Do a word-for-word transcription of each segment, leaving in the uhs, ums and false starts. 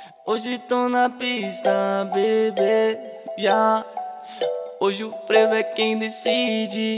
Hoje tô na pista, bebê, já. Hoje o frevo é quem decide.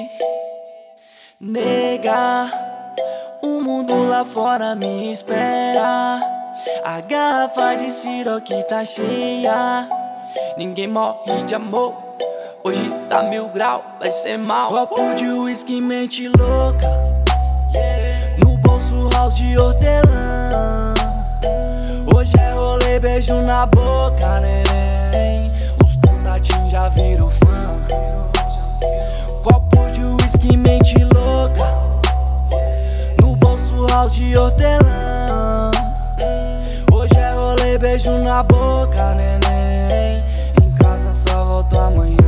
Nega, o mundo lá fora me espera. A garrafa de siroque tá cheia. Ninguém morre de amor. Hoje tá mil grau, vai ser mal. Copo de uísque, mente louca. No bolso, house de hortelã. Hoje é rolê, beijo na boca, neném. Os contatinhos já viram fã. Copo de uísque, mente louca. No bolso, house de hortelã. Hoje é rolê, beijo na boca, neném. Em casa só volto amanhã.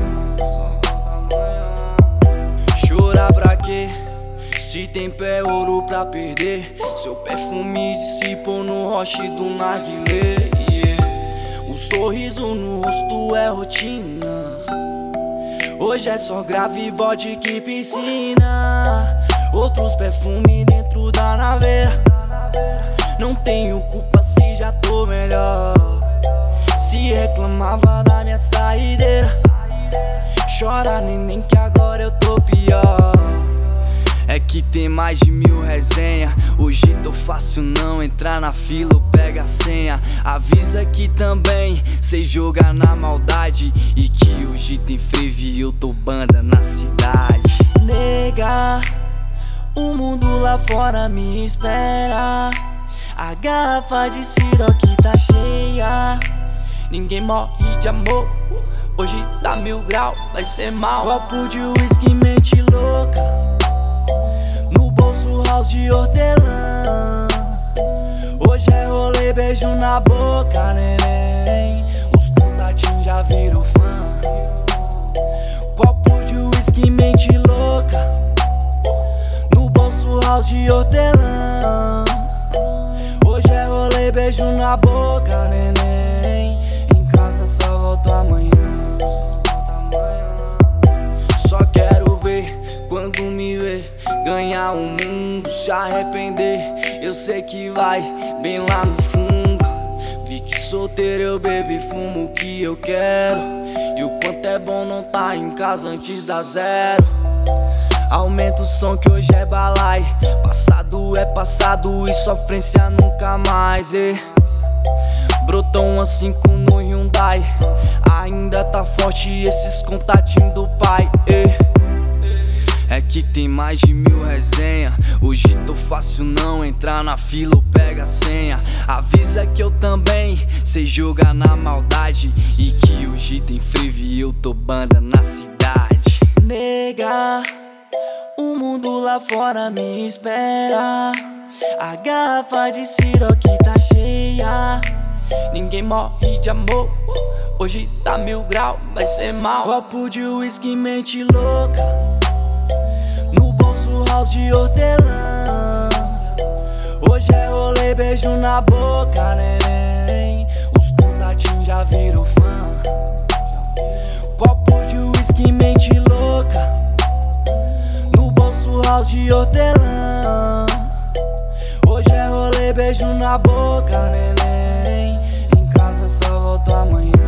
Chorar pra quê? Se tempo é ouro pra perder. Seu perfume dissipou no roche do narguilé, yeah. O sorriso no rosto é rotina. Hoje é só grave, vodka e piscina. Outros perfumes dentro da naveira. Não tenho culpa se já tô melhor. Se reclamava da minha saideira. Chora, neném, que agora eu tô pior. É que tem mais de mil resenha. Hoje tô fácil não entrar na fila ou pega a senha. Avisa que também cê joga na maldade. E que hoje tem frevo e eu tô banda na cidade. Nega, o mundo lá fora me espera. A garrafa de siroque tá cheia. Ninguém morre de amor. Hoje tá mil grau, vai ser mal. Copo de uísque, mente louca. No bolso, house de hortelã. Hoje é rolê, beijo na boca, neném. Os contatinhos já viram fã. Copo de uísque, mente louca. No bolso, house de hortelã. Hoje é rolê, beijo na boca, neném. Em casa só volto amanhã. Só quero ver quando me ver ganhar o mundo, se arrepender. Eu sei que vai bem lá no fundo. Vi que solteiro eu bebo e fumo o que eu quero. E o quanto é bom não tá em casa antes da zero. Aumenta o som que hoje é balai. Passado é passado e sofrência nunca mais, eh. Brotou um A cinco no Hyundai. Ainda tá forte esses contatinhos do pai, eh. É que tem mais de mil resenha. Hoje tô fácil não entrar na fila ou pega a senha. Avisa que eu também sei jogar na maldade. E que hoje tem frevo e eu tô banda na cidade. Nega, o mundo lá fora me espera. A garrafa de siroque tá cheia. Ninguém morre de amor. Hoje tá mil grau, vai ser mal. Copo de uísque, mente louca. No bolso, house de hortelã. Hoje é rolê, beijo na boca, neném. Os contatinhos já viram fã. Copo de uísque, mente louca. No bolso, house de hortelã. Hoje é rolê, beijo na boca, neném. Em casa só volto amanhã.